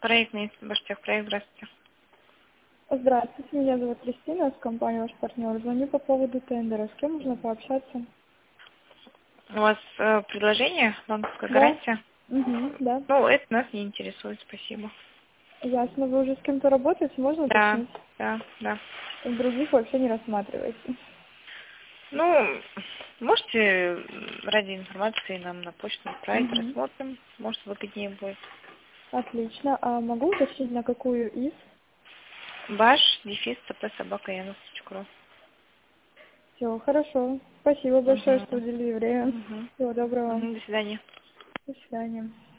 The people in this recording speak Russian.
Проектный Баштехпроект, здравствуйте. Здравствуйте, меня зовут Кристина, с компании «Ваш партнер». Звоню по поводу тендера. С кем можно пообщаться? У вас предложение, банковская Да. гарантия? Угу, да. Ну, это нас не интересует, спасибо. Ясно. Вы уже с кем-то работаете? Можно Да, уточнить? да, да. Других вообще не рассматриваете. Ну, можете ради информации нам на почту отправить, Угу. рассмотрим, может выгоднее будет. Отлично. А могу уточнить, на какую из? Баш, дефис, cp@yanus.ru. Все, хорошо. Спасибо большое, Угу. что уделили время. Угу. Всего доброго. Угу, до свидания. До свидания.